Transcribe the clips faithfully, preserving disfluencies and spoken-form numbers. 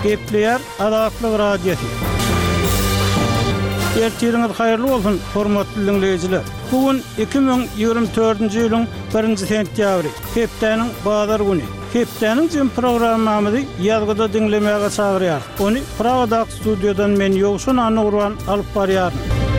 Gepleyer Adatlyk radiosu. Ertiriniz hayırlı olsun, hormatly dinleyijiler. Bugün iki bin ýygrimi dördünji ýylyň birinji sentýabry, hepdeniň bazar güni. Hepdeniň jym programmamyzy ýazgyda dinlemäge çagyrýar. Ony Pragadak studiodan men Ýogşun Anurwan alyp barýar.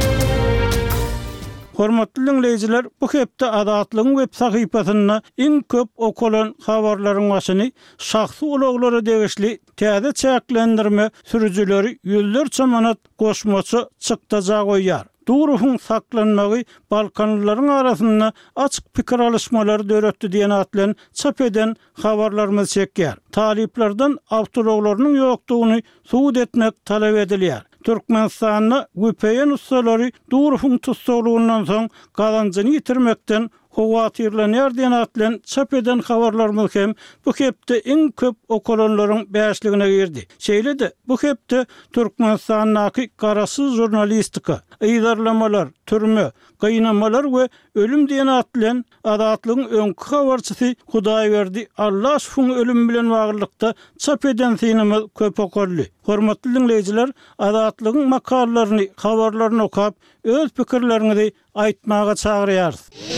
Hormatly dinleyijiler, bu hepde Adatlygyň web sahypasyna iň köp okulan habarlaryň başyny şahsy ulaglara degişli täze çäklendirme sürüjüleri ýüllerçe manat goşmaçy çykdaja goýýar. Durufun saklanmagy Balkanlylaryň arasynda açyk pikir alışmalary döretdi diýen atlan çap eden habarlarymyz çekýär. Taliplerden awtologlarynyň ýokdugyny suwd etmek talap edilýär. Türkmenistanyň güpeýen ustalary Durufun tutsaglygynyň soň gazanjyny ýitirmekden howatyrlanýar diýen atlan çap eden habarlarymyz hem bu hepde iň köp okulanlaryň beşligine girdi. Şeýle-de bu hepde Türkmenistanyň garasyz jurnalistika, ýydarlamalar, türme, gynamalar we ölüm diýen atlan Adatlygyň öňkü habarçysy Hudaýberdi Allahyň ölüm bilen baglykda çap eden synymyz köp okurly. Hormatly dinleyijiler, Adatlygyň makalalaryny, habarlaryny okap öz pikirlerinizi aýtmaga çagyrýar.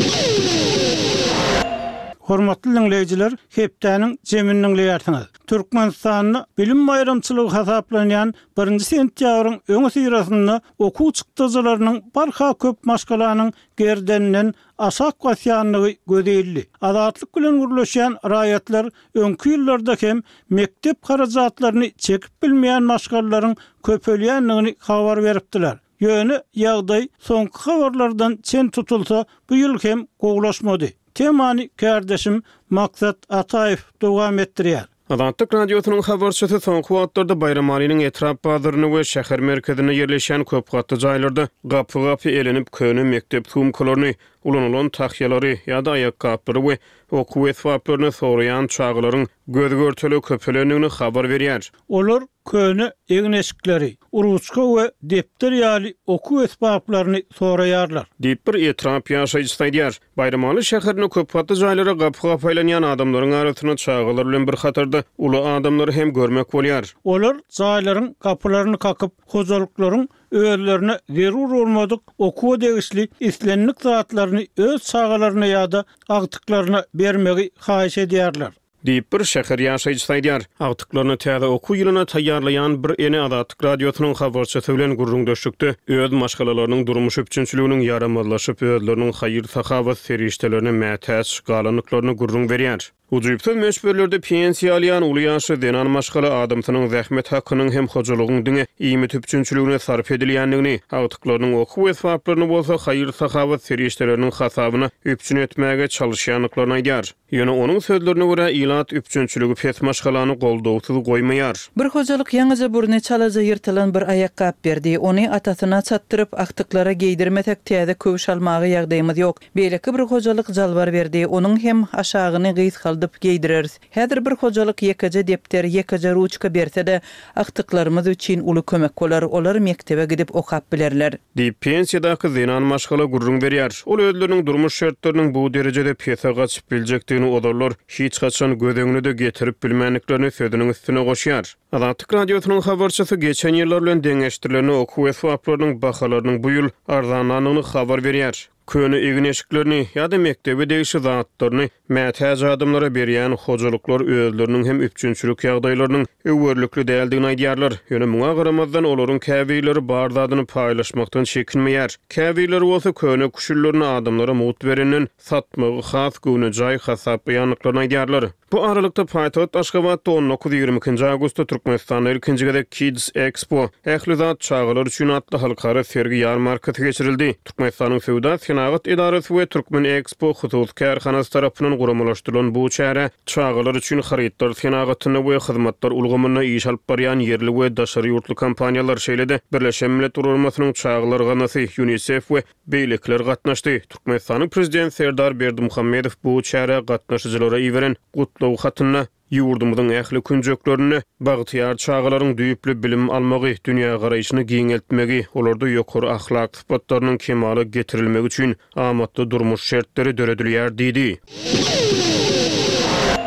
Hormatly dinleyijiler, hepdeniň jeminiň leýärsiňiz. Türkmenistanyň bilim bayramçylygy hasaplanýan birinji sentýabryň öňe syrasynda okuw çykdyjylarynyň barha köp maşgalanyň gerdeninden asak wasyanlygy gözeldi. Adatlyk bilen gürleşýän raýatlar öňkü ýyllarda hem mektep harajatlaryny çekip bilmeýän maşgallaryň köpelýänligini habar beripdiler. Ýöne ýagdaý soňky habarlardan çen tutulsa bu ýyl hem gowlaşmady. Temany kardeşim Maksat Ataýew dowam etdirýär. Adatlyk radiosynyň habarçysy soňky wagtlarda Bayram alynyň etrap bazaryny we şäher merkezine ýerleşen köp gatly jaýlarda gapy-gapy elenip köne mektep tumkalaryny, ulanylan tahyýalary ýa-da aýakgaplary we okuw esbaplaryny soraýan çağlaryň gözgörteli köpelenigini habar berýär. Olar köne egneşikleri, uruçka we depter ýaly okuw esbaplaryny soraýarlar. Diýip bir etrap ýaşaýjy saýdýar. Bayramly şäherine köp gatly jaýlara gapy-gapy elenýän adamlaryň arasyna çağlar bilen bir hatarda uly adamlary hem görmek bolýar. Olar jaýlaryň kapylaryny kakyp, hojalyklaryň öýlerine zerur bolmadyk okuw degişli islenlik zatlaryny öz çağalaryna ýa-da agtyklaryna bermegi haýyş edýärler. Diýip bir şäher ýaşaýjy saýdýar. Agtyklaryny täze okuw ýylyna taýýarlaýan bir ene Adatlyk radiosynyň habarçysy bilen gurrundaşykdy. Öz maşgalalarynın durmuş üçinçiliginiň ýaramazlaşyp özleriniň haýyr-sahawat serişdelerini mätäç galanyklaryny gurrun berýär. Ujuýpsy meşberlerde pensiýa alýan uly ýaşy denan maşgala adamsynyň zähmet hakkynyň hem hojalygyň diňe iými tüpçünçiligine sarf edilýändigini, agtyklarynyň okuw esbaplaryny bolsa haýyr-sahawat serişdeleriniň hasabyna üpçün etmäge çalyşýanlyklaryny aýdýar. Ýöne onuň sözlerine görä ilat üpçünçiligi pes maşgalany goldowsuz goýmaýar. Bir hojalyk ýaňyja burny çalaja ýyrtylan bir aýakgap berdi. Ony atasyna çatdyryp agtyklara geýdirmetek täze köwüş almagy ýagdaýymyz ýok. Beýleki bir hojalyk jalbar berdi. Onuň hem aşagyny gys haldyp geýdireriz. Häzir bir hojalyk ýekaja depter, ýekaja ruçka berse-de agtyklarymyz üçin uly kömek bolar. Olar mektebe gidip okap bilerler. Diýip pensiýadaky zenan maşgala gurrun berýär. Ol özleriniň durmuş şertleriniň bu derejede pesa gaçyp biljekdigini odarlar hiç gaçan gödeňine de getirip bilmänliklerini sözüniň üstüne goşýar. Adatlyk radiosynyň habarçysy geçen ýyllar bilen deňeşdirilen okuw esbaplarynyň bahalarynyň bu ýyl arzanlanyny habar berýär. Köne egneşiklerini ýa-da mektebe degişli zatlaryny mätäç adamlara berýän hojalyklar özleriniň hem üpçünçilik ýagdaýlarynyň öwürlikli däldigini aýdýarlar. Ýöne muňa garamazdan olaryň käbileri bar zadyny paýlaşmakdan çekinmeýär. Käbiler bolsa köne kuşullaryny adamlara mut berenden satmagy has güni jaý hasap ýanyklaryny aýdýarlar. Bu aralykda paýtagat Aşgabatda on dokuz ýygrimi ikinji awgustda Türkmenistanyň ikinji gedek Kids Expo ähli zat çağlar üçin atly halkara sergi ýarmarkasy geçirildi. Türkmenistanyň Sewda Senagat Edarasy we Türkmen Expo husus kärhanasy tarapyndan guramalaşdyrylan bu çäre çağlar üçin harytlar senagatyny we hyzmatlar ulgamyna iş alyp barýan yerli we daşary ýurtly kompaniýalar şeýlede Birleşen Milletler Uramasynyň çağlar ganasy UNICEF we beýlekler gatnaşdy. Türkmenistanyň prezident Serdar Berdimuhammedow bu çäre gatnaşyjylara iweren gutlaw hatyna ýurdumyzyň ähli künjeklerini bagtyar çağalaryň düýüpli bilim almagy, dünýä garaýyşyny giňeltmegi, olarda ýokary ahlak sypatlarynyň kemaly getirilmegi üçin amatly durmuş şertleri döredilýär diýdi.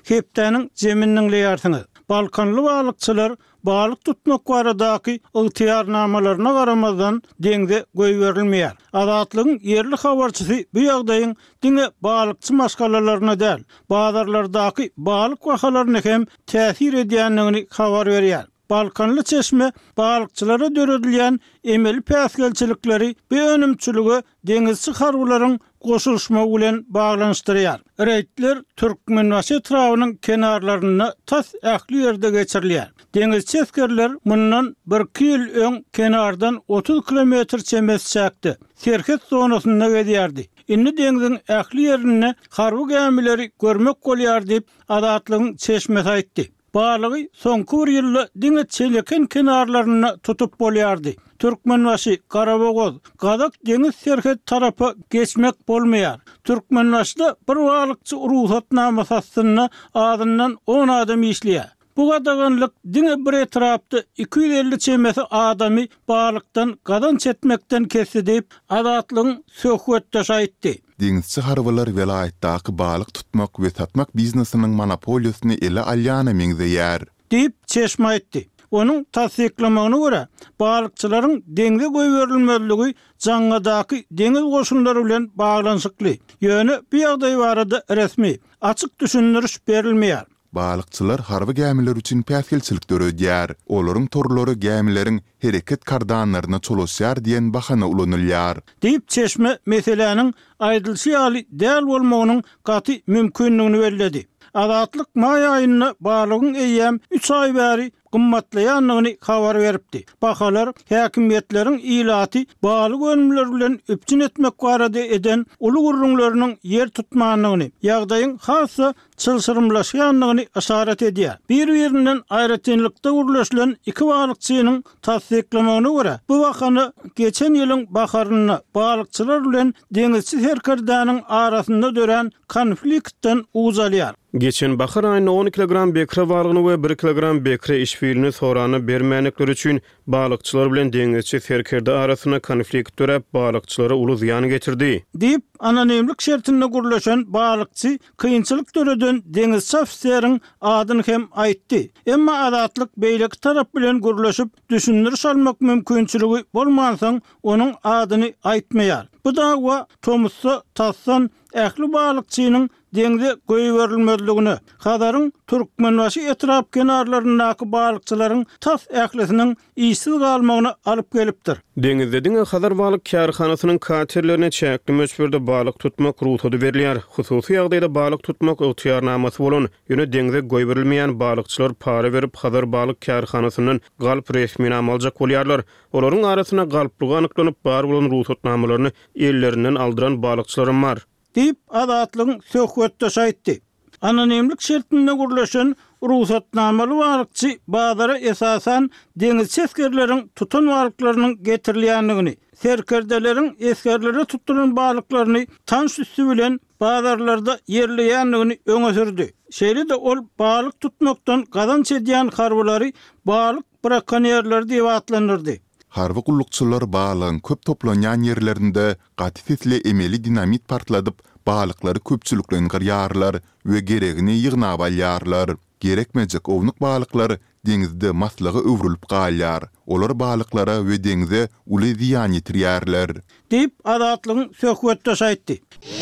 hepdäniň jeminiň leýärsiňiz. Balkanly balykçylar balyk tutmak baradaky ygtyarnamalaryna garamazdan deňde goýberilmeýär. Azatlygyň yerli habarçysy bu ýagdaýyň diňe balykçy maşgalalaryna däl, bazarlardaky balyk wahalaryna hem täsir edýänligini habar berýär. Balkanly çeşme balykçylara döredilýän emeli päsgelçilikleri bu önümçülüge deňizçi harwlaryň goşulşma bilen baglanşdyrýar. Reýtler Türkmenbaşy trawynyň kenarlaryna tas ähli ýerde geçirilýär. Deňizçi eskerler mundan bir ýyl öň kenardan otuz kilometr çemes çäkdi. Serket zonasynda gedýärdi. Inni deňiziň ähli ýerine harwy gämileri görmek bolýar diýip Azatlygyň çeşmesi aýtdy. Balygy soňky bir ýylda diňe çeleken kenarlaryna tutup bolýardy. Türkmenbaşy, Karabogoz, Gadak deňiz serhet tarapy geçmek bolmaýar. Türkmenbaşyda bir balykçy ruhsatnama satsyna adyndan on adam işleýär. Bu gadaganlyk diňe bir etrapda iki yüz elli çemesi adamy balykdan gadan çetmekden kesdi diýip Azatlygyň söhbetdeş aýtdy. Deňizçi harwalar welaýatdaky balyk tutmak we satmak biznesiniň monopoliýasyny ele alýany meňzeýär diýip çeşme aýtdy. Onuň tasdiklamagyna görä, balykçylaryň deňde goýberilmezligi jaňadaky deňiz goşunlary bilen baglanşykly. Ýöne bu ýagdaý barada resmi, açyk düşündiriş berilmeýär. Balykçylar harwy gämiler üçin päsgelçilik döredýär. Olaryň torlary gämileriň hereket kardanlaryna çolaşýar diýen bahana ulanylýar. Diýip çeşme meseleniň aýdylşy ýaly däl bolmagynyň gaty mümkinligini bellädi. Azatlyk may aýyna balygyň eýýäm üç ay bäri gymmatlaýanlygyny habar beripdi. Bahalar häkimiýetleriň ilaty balyk önümleri bilen öpçün etmek barada eden uly gurrunlarynyň yer tutmanlygyny, ýagdaýyň hassa çylşyrymlaşýanlygyny aşarat edýär. Bir-birinden aýratynlykda gurulşylan iki balykçynyň tasdiklamagyna görä, bu wakany geçen ýylyň baharyna balykçylar bilen deňizçi herkerdanyň arasynda dören konfliktden uzalýar. Geçen bahar aýyna on kilogram bekre balygyny we bir kilogram bekre işfiilini sorany bermänekleri üçin balykçylar bilen deňizçi serkerde arasyna konflikt dörep balykçylara uly ziýan getirdi. Diýip anonimlik şertinde gurulşan balykçy kynçylyk döreden deňizçi ofiseriň adyny hem aýtdy. Emma Azatlyk beýleki tarap bilen gurulşyp düşündiriş almak mümkinçiligi bolmansaň onuň adyny aýtmaýar. Bu dawa Tomussa Tassan ähli balykçynyň deňde goýberilmezligini, hadaryň Türkmenbaşy etrap kenarlaryndaky balykçylaryň tas ählisiniň işsiz galmagyna alyp gelipdir. Deňizde diňe hadar balyk kärhanasynyň katerlerine çäkli möçberde balyk tutmak ruhsatı berilýär. Hususy ýagdaýda balyk tutmak ygtyarnamasy bolan, ýöne deňizde goýberilmeýän balykçylar para berip hadar balyk kärhanasynyň galyp resmini amaljak bolýarlar. Olaryň arasyna galyplygy anyklanyp bar bolan ruhsatnamalaryny ellerinden aldyran balykçylar bar. Diýip Azatlygyň söhbetdeş aýtdy. Anonimlik şertinde gurulşan ruhsatnamaly balykçy bazara esasan deňizçi eskerleriň tutan balyklarynyň getirilýänligini, serkerdeleriň eskerlere tutulan balyklaryny tanş üstü bilen bazarlarda yerleýänligini öňe sürdi. Şeýle de ol balyk tutmakdan gadan çedýän harwlary balyk brakonýerleri diýip atlanyrdy. Harwy gullukçylar balygyň köp toplanýan ýerlerinde gaty emeli dinamit partladyp balyklary köpçüliklen garýarlar we geregini ýygnap alýarlar. Gerekmejek ownyk balyklar deňizde maslagy öwrülüp galýar. Olar balyklara we deňize uly ziýan ýetirýärler. Diýip Azatlygyň söhbetdeş aýtdy.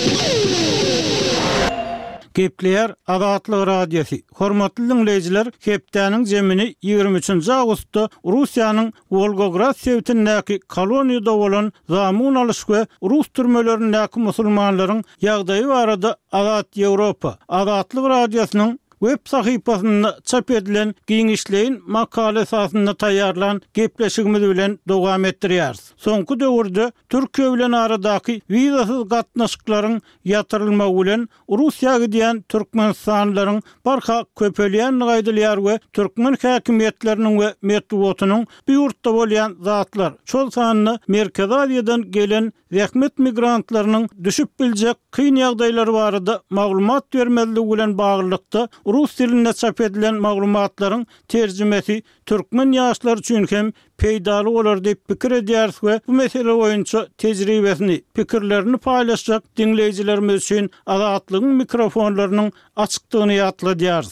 Gepler Azatlyk radiosu. Hormatly dinleyijiler, hepdäniň jemini ýygrimi üçinji awgustda Russiýanyň Volgograd şeýtindäki koloniýada bolan zamun alyş we rus türmelerindäki musulmanlaryň ýagdaýy barada Azat Ýewropa Azatlyk radiosynyň web sahypasynda çap edilen giňişleýin makale esasynda taýýarlan gepleşigimiz bilen dowam etdirýäris. Soňky döwürde Türkiýe bilen aradaky wizasyz gatnaşyklaryň ýatyrylmagy bilen Russiýaga diýen türkmenstanlylaryň barha köpelýän gaýdylýar we türkmen häkimiýetleriniň we metbuatynyň bu ýurtda bolýan zatlar çol sanyny Merkez Aziýadan gelen rehmet migrantlarynyň düşüp biljek kyn ýagdaýlary barada maglumat bermezligi bilen baglykda rus dilinde çap edilen maglumatlaryň terjimesi türkmen ýaşlar üçin hem peýdaly bolar diýip pikir edýär we bu mesele boýunça tejribesini, pikirlerini paýlaşjak dinleýijilerimiz üçin Azatlygyň mikrofonlarynyň açykdygyny ýatladýar.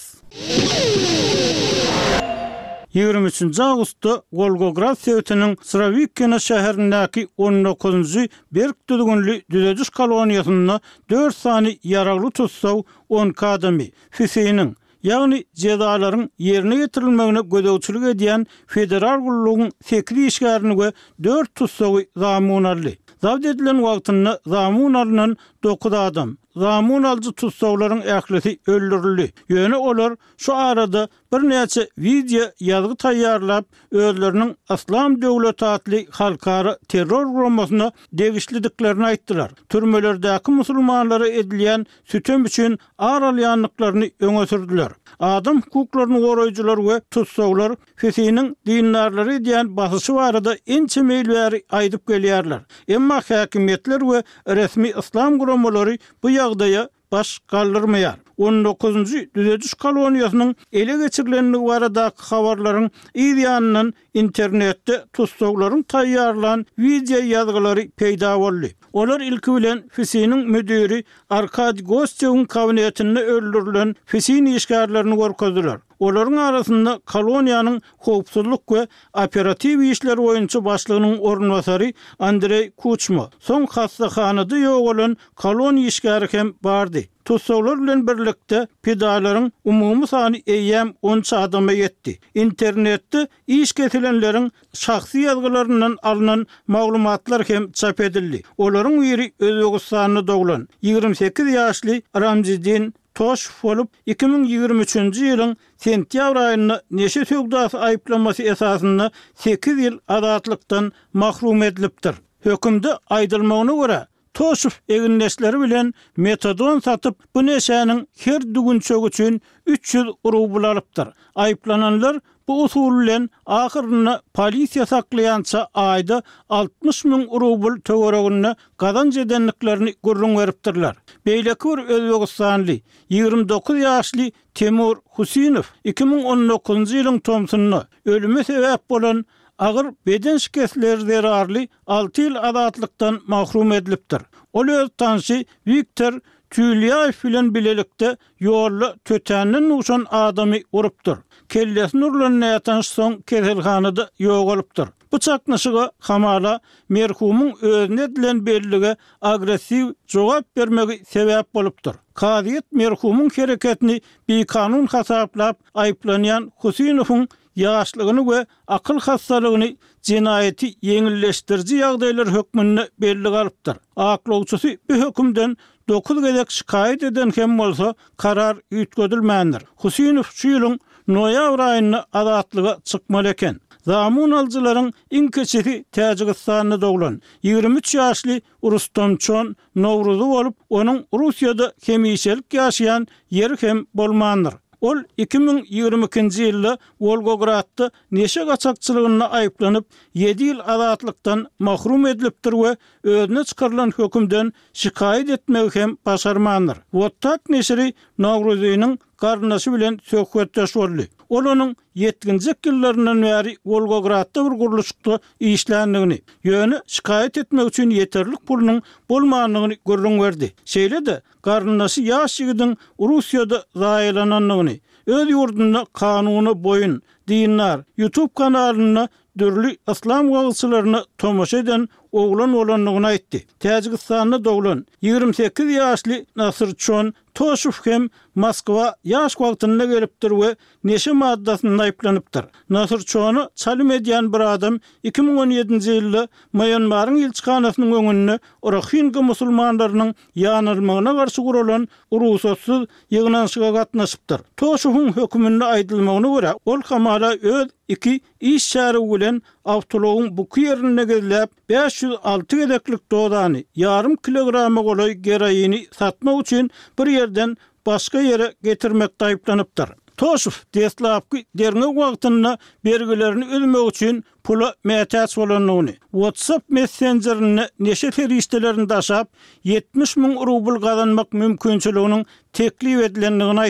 ýygrimi üçinji awgustda Volgograd Sowetiniň Sravikina şäherindäki on dokuzunjy berk düzgünli düzediş koloniýasyna dört sany ýaragly tutsaw on kadamy Füseyniň ýagny jezalaryň ýerine getirilmegine gödäwçilik edýän federal gullugyň sekli işgärini we dört tutsawy zamunarly. Zawd edilen wagtynda zamunarlyň dokuz adam zamun alıcı tutsawlaryň ählisi öldürildi. Ýöne olar şu arada bir näçe video ýazgy taýýarlap özleriniň Islam döwleti atly halkara terror guramasyna degişlidiklerini aýtdylar. Türmelerdäki musulmanlara edilýän sütüm üçin aralýanlyklaryny öňe sürdiler. Adam hukuklaryny goraýjylar we tutsawlar Füseyniň dindarlary diýen basyşy barada ençe meýilbäri aýdyp gelýärler. Emma häkimetler we resmi Islam guramalary bu ýagdaýa baş galdyrmaýar. on dokuzunjy düzediş koloniýasynyň ele geçirilenligi baradaky habarlaryň ýa-da internetde tutsawlaryň taýýarlan video ýazgylary peýda boldy. Olar ilki bilen Füseyniň müdiri Arkady Gostyowyň kabinetinde öldürilen Füseyni işgärlerini gorkadylar. Olaryň arasynda koloniýanyň howpsuzlyk we operativ işler boýunça başlygynyň ornwasary Andrey Kuchma, soň hastahanada ýok bolan koloniýa işgäri hem bardy. Tutsawlar bilen birlikde pedalaryň umumy sany eýem on adama ýetdi. İnternetde iş kesilenleriň şahsy ýazgylaryndan alynan maglumatlar hem çap edildi. Olaryň biri Özbegistanyny doglan ýygrimi sekiz ýaşly Ramzidin Toş bolup iki bin ýygrimi üçinji ýylyň sentýabr aýyna neşe sögdasy aýplamasy esasynda sekiz ýyl azatlykdan mahrum edilipdir. Hökümde aýdylmagyna görä Toşuf eginleşleri bilen metodon satıp bu neşäniň her dügünçök üçin üç yüz rubl alypdyr. Aýplananlar bu usul bilen ahyrynda polisiýa saklaýança aýda altmış min rubl töweregine gazanç edenliklerini gurrun beripdirler. Beýleki bir Özbegistanly ýygrimi dokuz ýaşly Temur Husynow iki bin on dokuzunjy ýylyň Tomsunyna ölüme sebäp bolan agyr beden şikestleri zerarly altı ýyl azatlykdan mahrum edilipdir. Ol öz tanşy Viktor Tülyaew bilen bilelikde ýolly tötänden uşan adamy urupdyr. Kellesini urlan näýatan soň keselhanada ýok bolupdyr. Bu çaknaşyga hamala merhumyň özüne edilen bellige agressiw jogap bermegi sebäp bolupdyr. Kadyet merhumyň hereketini bir kanun hasaplap aýplanýan Husynowyň ýaşlygyny we akyl hassalygyny jinayeti ýeňilleşdirji ýagdaýlar hökmünde belli galypdyr. Aklawçysy bu hökümden dokuz gezek şikayet eden hem bolsa karar ýitgedilmändir. Husynow şu ýylyň noýabr aýyna azatlyga çykmaly eken. Zamun alıcıların inkeseti Täjikistanyna doglan ýygrimi üç ýaşly Rustomçon Nowruzy bolup, onun Russiýada hemişelik ýaşaýan ýeri hem bolmandyr. Ol iki bin ýygrimi ikinji ýylda Volgogradda neşe gaçakçylygyna aýplanyp ýedi ýyl azatlykdan mahrum edilipdir we özüne çykarylan hökümden şikayet etmegi hem başarmandyr. Wottak neşri Nowruzynyň garnaşy bilen söhbetdeş boldy. Ol onuň yetmişinji ýyllaryndan bäri Volgogradda bir guruluşda işländigini, ýöne şikayet etmek üçin ýeterlik pulunyň bolmanyny görüň berdi. Şeýle de garnaşy ýaş ýigitiň Russiýada zaýlananyny, öz ýurdunda kanuny boyun, dinler, YouTube kanalyna dürli Islam gaýçylaryny tomaşa eden oglan bolanlygyny aýtdy. Täjikistanyna doglan ýygrimi sekiz ýaşly Nasyrçon Toşuf hem Moskwa ýaş wagtynda gelipdir we neşe maddasyna aýplanypdyr. Nasyrçony çalym edýän bir adam iki bin on ýedinji ýylda Myanmaryň ilçikanasynyň öňünde Rohingya musulmanlarynyň ýanylmagyna garşy guralan urusatsyz ýygnanşyga gatnaşypdyr. Toşuwyň höküminde aýdylmagyna görä, ol hamala öz iki iş şäheri bilen awtologyň bu ýerine gelip beş yüz altı gedeklik dodany yarım kilograma golay geroini satmak üçin bir ýerden başga ýere getirmekde aýplanypdyr. Toşuf deslapky derňe wagtynda bergilerini ödmek üçin pula mätäç bolanyny, WhatsApp Messenger'ini neşe feriştelerini daşap yetmiş min rubl gazanmak mümkinçiliginiň teklip edilenligini aýtdy.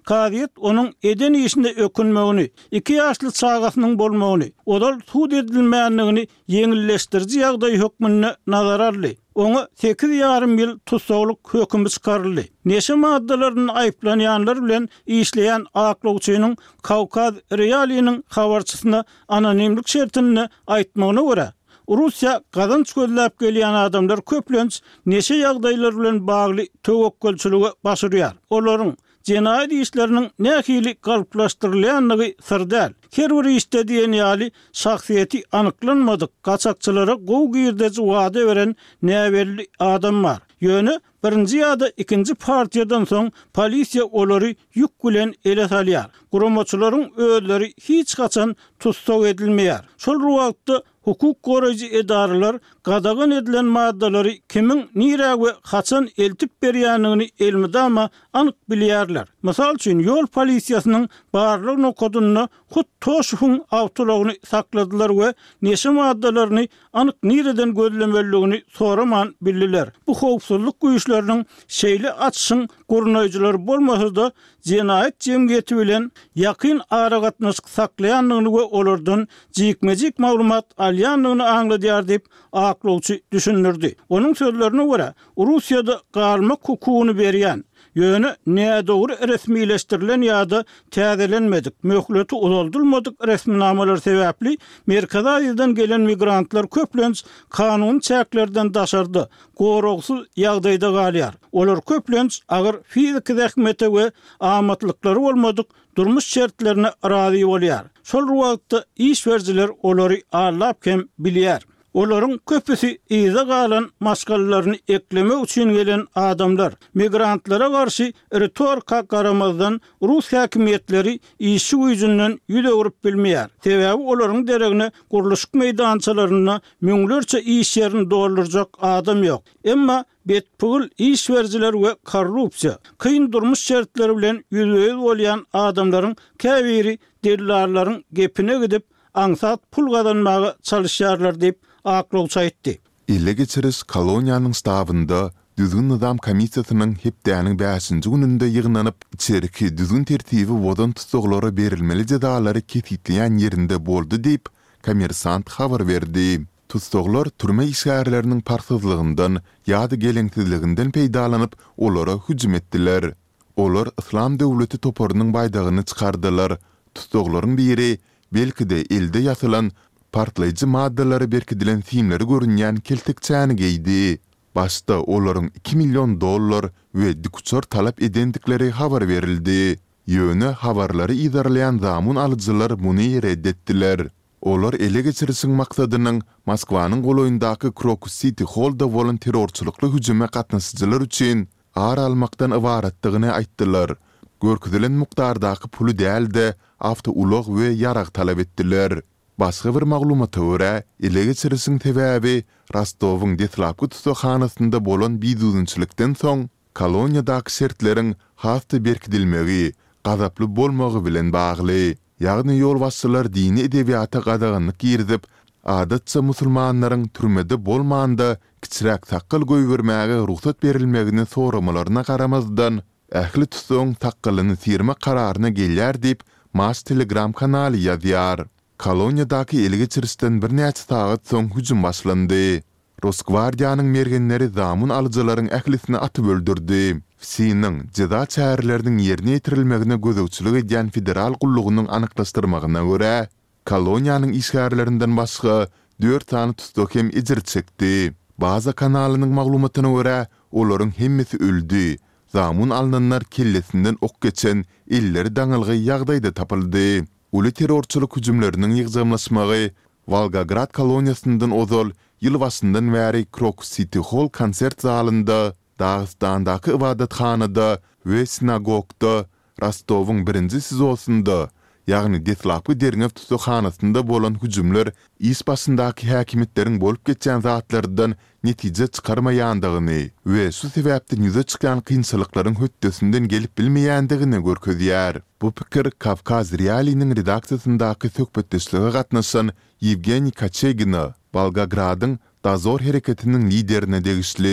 Kadiyet onun eden işinde ökünmegini, iki yaşlı çağasının bolmagyny, odal suud edilmeýänligini yeňilleşdirji ýagdaý hökmüne nazar aldy. Ona sekiz ýarym ýyl tutsagluk hökümi çykaryldy. Neşe maddalaryny aýplanýanlar bilen işleýän aklawçynyň Kawkaz Realiýanyň habarçysyna anonimlik şertini aýtmagyna görä, Russiýa gazanç gözläp gelýän adamlar köplenç neşe ýagdaýlar bilen bagly töwekkülçiligi başarýar. Olaryň jenaýat işleriniň nähili galplaşdyrylýanlygy sır däl. Her bir işte diýen ýaly şahsiýeti anyklanmadyk gaçakçylara gowy girdeji wada beren näberli adam bar. Ýöne birinji ýa-da ikinji partiýadan soň polisiýa olary ýük bilen ele salýar. Guramaçylaryň özleri hiç gaçan tutsak edilmeýär. Şol wagtda hukuk goraýjy edaralar gadagan edilen maddalary kimin nirä we haçan eltip berýänligini elmidama anyk bilýärler. Mysal üçin ýol polisiýasynyň barlyk nokoduny hut toşuň awtolagyny sakladylar we neşe maddalaryny anyk nireden gözlemeligini soraman bildiler. Bu howpsuzlyk güýçleriniň şeýle açyşyň gurnaýjylary bolmasa-da jenaýat jemgyýeti bilen ýakyn ara gatnaşyk saklaýanlygyny we olardan jikmejik maglumat alýanlygyny aňladýar diýip aklawçy düşünürdi. Onuň sözlerine görä, Russiýada galmak hukugyny berýän, ýöne nädogry resmileşdirilen ýa-da täzelenmedik, möhleti uzaldylmadyk resminamalar sebäpli Merkez Aziýadan gelen migrantlar köplenç kanun çäklerden daşardy, gorogsuz ýagdaýda galýar. Olar köplenç agyr fizik zähmete we amatlykları bolmadyk durmuş şertlerine razy bolýar. Şol wagtda iş berjiler olary allap kem bilýär. Olaryň köpüsi iza galan maskalaryny eklemek üçin gelen adamlar. Migrantlara garşy retorika garamazdan Rus häkimetleri işi güýjünden ýüze urup bilmeýär. Sebäbi olaryň deregine guruluşyk meýdançalaryna müňlerçe iş ýerini doldurjak adam ýok. Emma betpul iş berjiler we korrupsiýa, kyn durmuş şertleri bilen ýüze bolýan adamlaryň käbiri dellarlaryň gepine gidip aňsat pul gazanmagy çalışýarlar diýip aklawçy aýtdy. Ille geçiriş koloniýanyň stabynda düzgün nizam komissiýasynyň hepdäniň beşinji gününde ýygnanyp içeriki düzgün tertibi wodan tutuklara berilmeli jazalary kesitleýän ýerinde boldy diýip Kommersant habar berdi. Tutuklar türme işgärleriniň parsızlygyndan ýa-da geleňsizliginden peýdalanyp olara hüjüm etdiler. Olar İslam döwleti toparynyň baýdagyny çykardylar. Tutuklaryň biri belki-de elde ýasylan partlayıcı maddalary berkidilen filmleri görünýän keltekçäni giydi. Başta olaryň iki milyon dollar we dikuçor talap edendikleri habar verildi. Ýöne habarlary idarlayan zamun alyjylar muny reddetdiler. Olar ele geçirişiň maksadynyň Moskwanyň goloýundaky Crocus City Hall'da bolan terrorçylykly hüjüme gatnaşyjylar üçin ar almakdan ibaratdygyny aýtdylar. Görküdilen mukdardaky puly däl-de awto ulog we ýarag talap etdiler. Başga bir maglumata görä, ele geçirişiň sebäbi Rostowyň Detlapky tutaqhanasynda bolan biýdüzünçilikden soň koloniýadaky şertleriň hafta berkidilmegi, gazaply bolmagy bilen bagly. Ýagny ýol başçylar dini edebiýata gadaganlyk girdip, adatça musulmanlaryň türmede bolmanda kiçiräk taqqal goýbermäge ruhsat berilmegini soramalaryna garamazdan ähli tutsaň taqqalyny firma kararyna gelýär diýip Mas Telegram kanaly ýazýar. Koloniýadaky ele geçirişden bir näçe sagat soň hüjüm başlandy. Rosgvardiýanyň mergenleri zamun alyjylaryň ählisini atyp öldürdi. Siniň jaza çäherleriniň ýerine ýetirilmegine gözegçilik edýän federal gullugynyň anyklaşdyrmagyna görä, koloniýanyň işgärlerinden başga dört tany tutuk hem ejir çekdi. Baza kanalynyň maglumatyna görä, olaryň hemmesi öldü. Zamun alnanlar kellesinden ok geçen illeri daňylygy ýagdaýda tapyldy. Uly terrorçylyk hüjümleriniň ýygzamlaşmagy Volgograd koloniýasyndan ozal ýyl başyndan bäri Crocus City Hall konsert zalynda, Dağıstandaky ibadathanada we sinagogda, Rostowyň birinji sizosunda, ýagny Detlapky derňew tutaqhanasynda bolan hüjümler is başyndaky häkimetleriň bolup geçen zatlardan netije çykarmaýandygyny we şu sebäpden ýüze çykan kynçylyklaryň höttesinden gelip bilmeýändigini görkezýär. Bu pikir Kavkaz Realiýanyň redaksiýasyndaky söhbetdeşlige gatnaşan Yevgeniy Kachegina, Volgogradyň Dazor hereketiniň liderine degişli.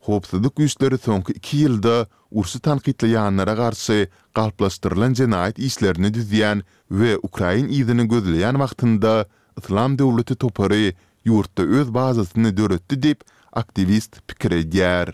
Hopsuzlyk güýçleri soňky iki ýylda ursy tanqidleýänlere garşy galplaşdyrylan jenayet işlerini düzýän we Ukraina ýygyny gözleýän wagtynda Islam döwleti topary ýurtda öz bazasyny döretdi diýip aktivist pikir edýär.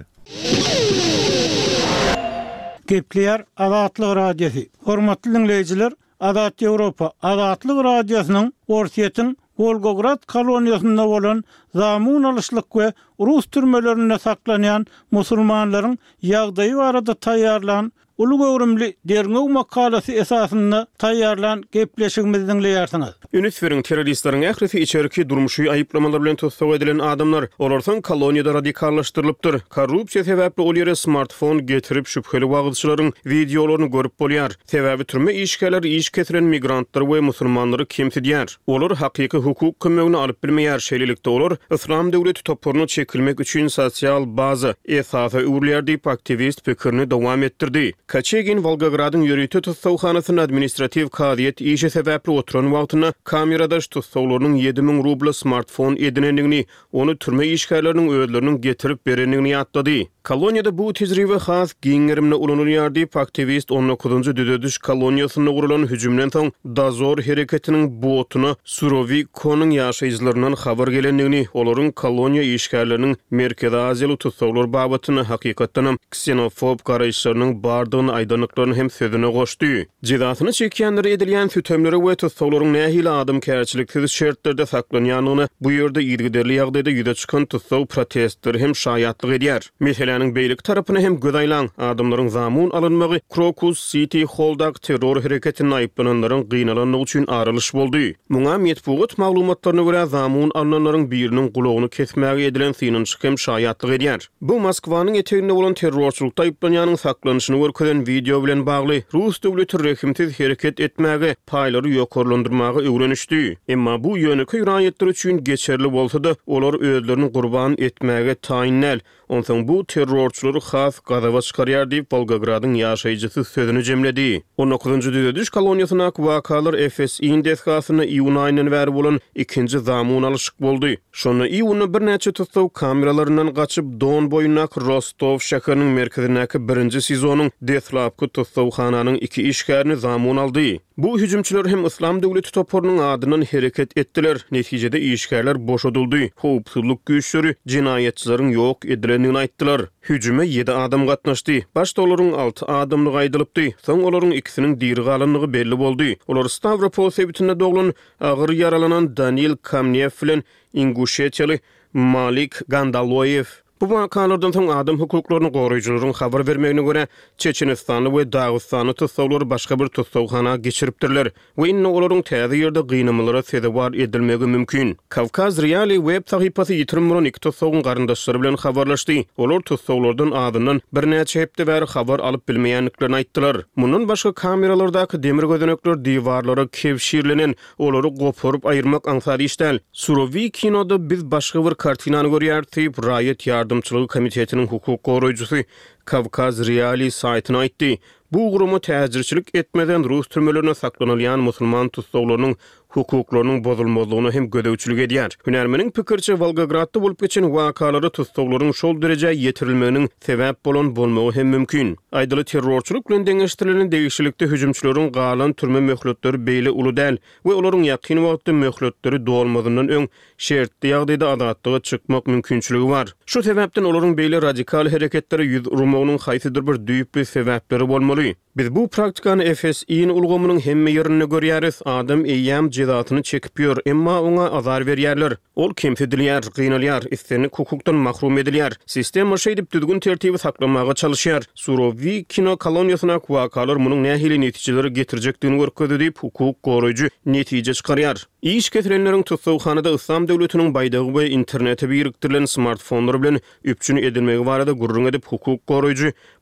Gepleýär Azatlyk radiosu. Hormatly dinleýijiler, Azat Ýewropa Azatlyk radiosynyň Orsiýetiň Volgograd koloniýasynda bolan zamun alışlyk we Rus türmelerinde saklanýan musulmanlaryň ýagdaýy barada taýýarlan Ulu Gowrumly derňew makalasy esasynda taýýarlan gepleşigimizi dinleýärsiňiz. Üniversiteniň terroristlaryň ährisi içeriki durmuşy aýyplamalar bilen tutsak edilen adamlar olardan koloniýada radikallaşdyrylypdyr. Korrupsiýa sebäpli ol ýere smartfon getirip şüpheli wagtçylaryň videolaryny görüp bolýar. Sebäbi türme işgäler iş getiren migrantlar we musulmanlary kemsidýär. Olar hakyky hukuk kömegini alyp bilmeýär. Şeýlelikde olar Islam döwleti toporuny çekilmek üçin sosial baza esasy urlýar diýip aktivist pikirini dowam etdirdi. Kaçegin Volgogradyň ýörüýte tutsawhanasynyň administrativ kadiýet işe sebäpli oturan wagtyna kameradaş tutsawlarynyň ýedi miň rubla smartfon edinendigini, onu türme işgärleriniň özleriniň getirip berendigini ýatdady. Koloniýada bu tejribe has giňerimne ulanylýar diýip aktivist on dokuzunçy düdediş koloniýasyna gurulan hüjümden soň Dazor hereketiniň botuna Surovikonyň ýaşaýjylaryndan habar gelendigini, olaryň koloniýa işgärleriniň Merkezi Aziýaly tutsawlar babatyny hakykatdan ksenofob garaýşlarynyň bardygyny aýdanyklaryny hem sözüne goşdy. Jidatyny çekýänlere edilýän sütemlere we tutsawlaryň nähili adam kärçiliksiz şertlerde saklanýanyny, bu ýerde ýergiderli ýagdaýda ýüze çykan tutsaw protestler hem şaýatlyk edýär. Meselenin beýlik tarapyna hem gödaýlan adamlaryň zamun alynmagy Crocus City Hall'da terror hereketine aýyplananlaryň gynalanyny üçin aralyş boldy. Muňa metbuat maglumatlaryna görä zamun alynanlaryň biriniň gulagyny kesmäge edilen synynçyk hem şaýatlyk edýär. Bu Moskwanyň eteginde bolan terrorçylykda aýyplanýanyň saklanyşyny görkezän video bilen bagly Rus döwleti rehimsiz hereket etmäge, paýlary ýokarlandyrmagy öwrenişdi. Emma bu ýöneki ýuraýetler üçin geçerli bolsa-da, olar özlerini gurban etmäge taýinlel. Ondan bu terrorçulary has gadawa çykarýar diýip Volgogradyň ýaşaýjysy sözüni jemledi. on dokuzunçy düdediş koloniýasyna wakalar F S I deskasyny iýun aýynyň bäri bolan ikinji zamun alyşyk boldy. Şonu iýuny bir näçe tutsaw kameralaryndan gaçyp Don boýuna Rostov şäheriniň merkezindäki birinji sezonyň deslapky tutsawhananyň iki işgärini zamun aldy. Bu hüjümçiler hem Islam döwleti toporunyň adynyň hereket etdiler. Netijede işgärler boşadyldy. Howpsuzlyk güýçleri jinaýetçilerin ýok edilendigini aýtdylar. Hüjüme ýedi adam gatnaşdy. Başda olaryň alty adamlyk aýdylypdy. Soň olaryň ikisiniň diri galynlygy belli boldy. Olar Stavropol sebitinde doglan agyr yaralanan Daniel Kamnev bilen Ingushetiýaly Malik Gandaloyev. Bu wakalardan soň adam hukuklaryny goraýjylaryň habar bermegine görä Çeçenistany we Dagystany tutsawlary başga bir tutsawhana geçiripdirler we inne olaryň täze ýerde gynamalara sebäp edilmegi mümkin. Kavkaz Reali web sahypasy ýitirimden iki tutsawyň garyndaşlary bilen habarlaşdy. Olar tutsawlardan adyndan bir näçe hepde bäri habar alyp bilmeýänliklerini aýtdylar. Mundan başga kameralardaky demir gözenekler diwarlara kevşirlenen, olary goparyp aýyrmak aňsady işdäl. Surovikinoda biz başga bir kartinany görýär diýip Raýat Yardımçılığı Komitetinin hukuk goraýjysy Kavkaz Reali saytyna aýtdy. Bu gurumy täzirçilik etmeden Rus türmelerine saklanylýan musulman tutsawlarynyň hukuklarynyň bozulmalygyny hem gödäwçilik edýär. Hünärmeniň pikirçe Volgogradda bolup geçen wakalary tutsawlaryň şol derejä ýetirilmeginiň sebäp bolan bolmagy hem mümkin. Aýdyly terrorçylyk bilen deňeşdirilen degişlikde hüjümçileriň galan türme möhletleri beýle uly däl we olaryň ýakyn wagtda möhletleri dolmadyndan öň şertli ýagdaýda azatlyga çykmak mümkinçiligi bar. Şu sebäpden olaryň beýle radikal hereketleri ýüz urmagynyň haýsydyr bir düýpli sebäpleri bolmaly. Biz bu praktikany F S I'nin ulgamynyň hemme ýerinde görýäris. Adam eýýäm jezatyny çekip ýör, emma oňa azar berýärler. Ol kemsedilýär, gynalýar, istenik hukukdan mahrum edilýär. Sistem şeýdip düzgün tertibi saklamaga çalışýar. Surovikino koloniýasyna wakalar munyň nähili netijeleri getirjekdigini görkezdi diýip hukuk goraýjy netije çykarýar. İş getirenleriň tutsawhanada Islam döwletiniň baýdagy we internete birikdirilen smartfonlar bilen üpçüni edilmegi barada gurrun edip hukuk goraýjy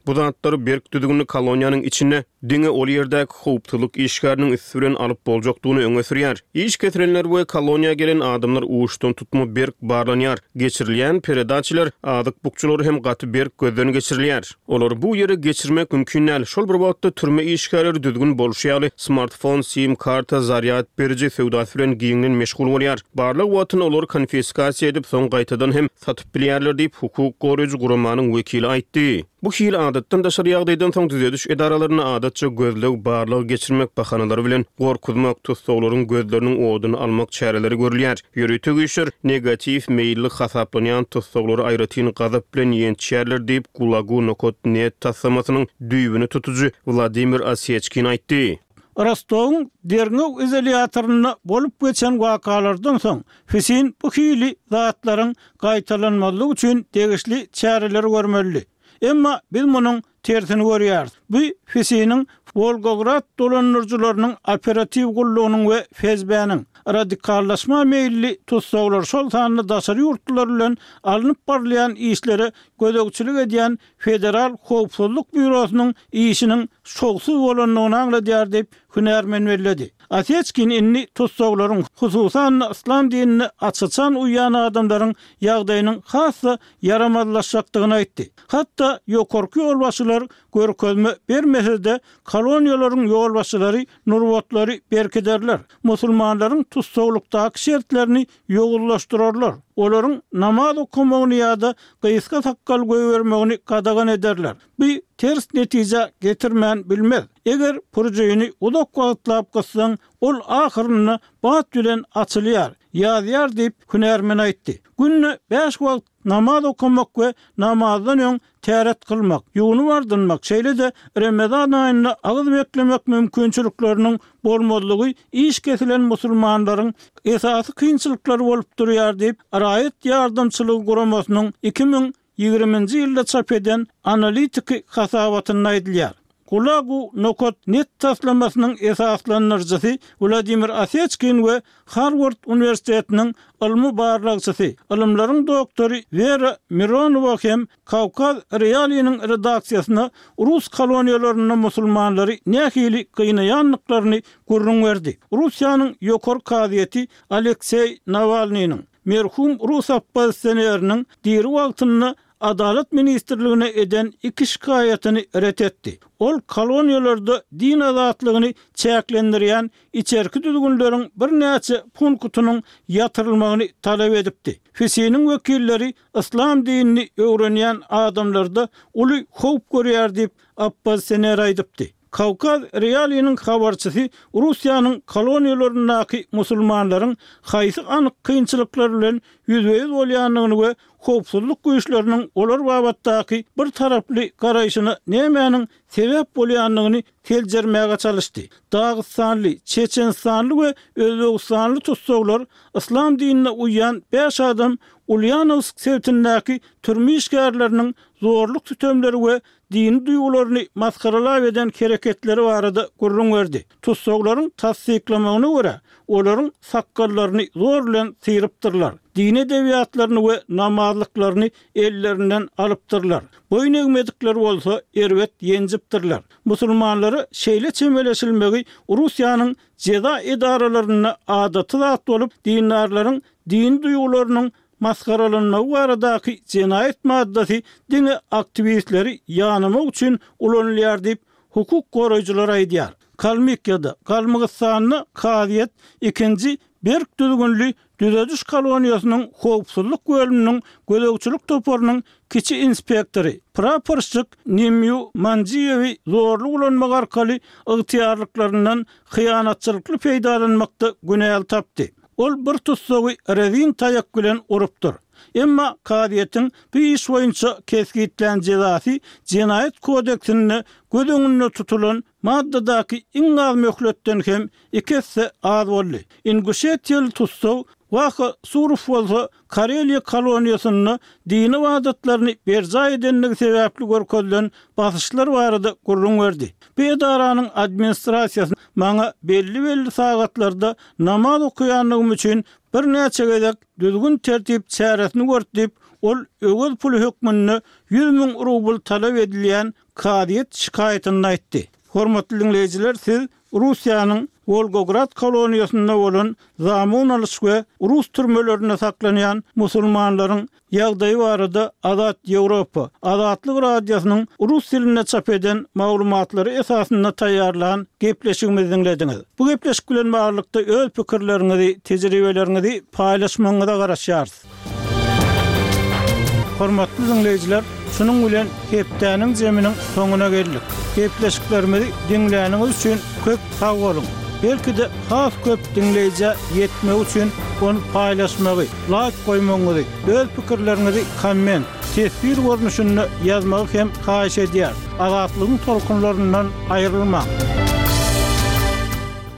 Bu zatlar berk düdügünü koloniýanyň içine diňe ol ýerdäki howptuluk işgäriniň üstüren alyp boljakdygyny öňe sürýär. İş getirenler we koloniýa gelen adamlar uuşdan tutma berk barlanýar. Geçirilýän peredaçylar adyk bukçulary hem gaty berk gözden geçirilýär. Olar bu ýere geçirmek mümkin näl. Şol bir wagtda türme işgärleri düdügün bolşýaly smartfon, sim karta, zaryat berici sewdasy bilen giňden meşgul bolýar. Barlyk wagtyny olar konfiskasiýa edip soň gaýtadan hem satyp bilýärler diýip hukuk goraýjy guramanyň wekili aýtdy. Bu hil adatdan daşary ýagdaýdan soň düzediş edaralaryna adatça gözlew barlygy geçirmek bahanalary bilen gorkuzmak tutsaglaryň gözleriniň oduny almak çäreleri görülýär. Ýürütü güýşür negativ meýilli hasaplanýan tutsaglary aýratyn gazap bilen ýençärler diýip Gulagu Nokot net tasamasynyň düýbüni tutucu Vladimir Asyechkin aýtdy. Rostow'un Dernew izolyatoruna bolup geçen wakalardan soň Füsin bu hili zatlaryň gaýtalanmalygy üçin degişli çäreler görmeli. Emma biz munyň tersini görýärmiz. Bu Füsiniň Volgograd dolanyrjylarynyň operativ gullugynyň we F S B'niň radikallaşma meýilli tutsaglar şol sanly daşary ýurtlar bilen alınıp barlayan işlere gödökçilik edýän Federal Howpsuzlyk Bürosynyň işiniň şoğsuz bolanlygyny aňladýar diýip hünärmen berledi. Asyechkin inni tutsaglaryň hususan İslam dinini açyçan uýan adamlaryň ýagdaýynyň hassa yaramazlaşjakdygyny aýtdy. Hatda ýokarky ýolbaşçylar görkezme bermesede koloniýalaryň ýolbaşçylary nurwatlary berkederler. Musulmanlaryň tutsaglykdaky şertlerini ýogullaşdyrarlar. Olaryň namaz okumagyny ýa-da gyýyska takkal goýbermegini kadagan ederler. Bu ters netije getirmän bilmez. Eger projeyini udak wagtlap gyssaň, ol ahyryny bat bilen açylýar, ýazýar diýip hünärmen aýtdy. Günne beş wagt namaz okumak we namazdan öň täret kılmak, ýuwuny bardyrmak, şeýle de Ramazan aýyna agyz beklemek mümkinçilikleriniň bolmalygy iş kesilen musulmanlaryň esasy kynçylyklary bolup durýar diýip Araýat ýardymçylygy guramasynyň iki ming ýigriminji ýylda çap eden analitiki hasabatyny aýdylýar. Gulagu Nokot net taslamasynyň esaslanyrjysy Vladimir Asyechkin we Harvard Universitetiniň ilmi barlagçysy, ilimlaryň doktory Vera Mironova hem Kavkaz Realiýanyň redaksiýasyna Rus koloniýalaryny musulmanlary nähili gynaýanlyklaryny gurrun berdi. Russiýanyň ýokary kaziýeti Aleksey Navalnyň merhum Rus oppositsioneriniň diri wagtyny Adalet Ministrligine eden iki şikaýatyny ret etdi. Ol koloniýalarda din azatlygyny çäklendirýän içerki düzgünleriň bir näçe punkutynyň ýatyrylmagyny talap edipdi. Füsiniň wekilleri İslam dinini öwrenýän adamlarda uly howp görýär diýip oppositsioner aýdypdy. Kavkaz Realiýanyň habarçysy Russiýanyň koloniýalarynaky musulmanlaryň haýsy anyk kynçylyklar bilen ýüzbeýüz bolýanlygyny we howpsuzlyk güýçleriniň olar babatdaky bir taraply garaýşyny nämäniň sebäp bolýanlygyny teljermäge çalışdy. Dağıstanly, Çeçenstanly we Özbegistanly tutsaglar İslam dinine uýan beş adam Ulyanovsk sewtindäki türme işgärleriniň zorluk tütemleri we dini duýgularyny maskaralap eden hereketleri barada gurrun berdi. Tutsaglaryň tasdiklamagyna görä, olaryň sakkallaryny zor bilen syrypdyrlar. Dini edebiýatlaryny we namazlyklaryny ellerinden alypdyrlar. Boyun egmedikleri bolsa erwet ýenjipdirler. Musulmanlary şeýle çemeleşilmegi Russiýanyň jeda edaralaryna adaty zat bolup, dindarlaryň din duýgularynyň maskaralanmagy baradaky jenaýet maddasy dini aktivistleri ýanymak üçin ulanylýar diýip hukuk goraýjylar aýdýar. Kalmykyada, Kalmygystanly kaziýet ikinji berk düzgünli düzediş koloniýasynyň howpsuzlyk bölüminiň gödökçilik toparynyň kiçi inspektory praporçyk Nemyu Manjiyewi zorluk ulanmak arkaly ygtyýarlyklaryndan hyýanatçylykly peýdalanmakda günäl tapdy. Ol bir tutsagy rezin taýak bilen urupdyr. Emma kaziýetiň bu iş boýunça kesgitlen jezasy Jenaýet kodeksinde gödöňünde tutulan maddadaky iň az möhletden hem ikisi az boldy. Inguşetiýaly tutsag Waha Suruf bolsa Kareliýa koloniýasyny dini wadatlaryny berza edenligi sebäpli görkezlen basyşlar barada gurrun berdi. Bu edaranyň administrasiýasy maňa belli belli sagatlarda namaz okuýanlygym üçin bir näçe gezek düzgün tertip çäresini görtüp ol öwel pul hökmünde yüz min rubl talap edilýän kadyet şikaýatyny aýtdy. Hormatly dinleýijiler, siz Russiýanyň Volgograd koloniýasynda bolan zamun alyş we Rus türmelerinde saklanýan musulmanlaryň ýagdaýy barada Azat Ýewropa, Azatlyk radiosynyň rus diline çap eden maglumatlary esasynda taýýarlanan gepleşigimizi dinlediňiz. Bu gepleşik bilen barlykda öz pikirleriňizi, tejribeleriňizi paýlaşmaňyza garaşýarys. Hormatly dinleýijiler, şunun bilen hepdäniň jeminiň soňuna geldik. Gepleşiklerimizi dinläniňiz üçin köp sag bolun. Belki de has köp dinleýije ýetmek üçin onu paýlaşmagy, like goýmagy, öz pikirleriňizi komment, tesbir görnüşinde ýazmagy hem haýyş edýär. Azatlygyň tolkunlaryndan aýrylmak.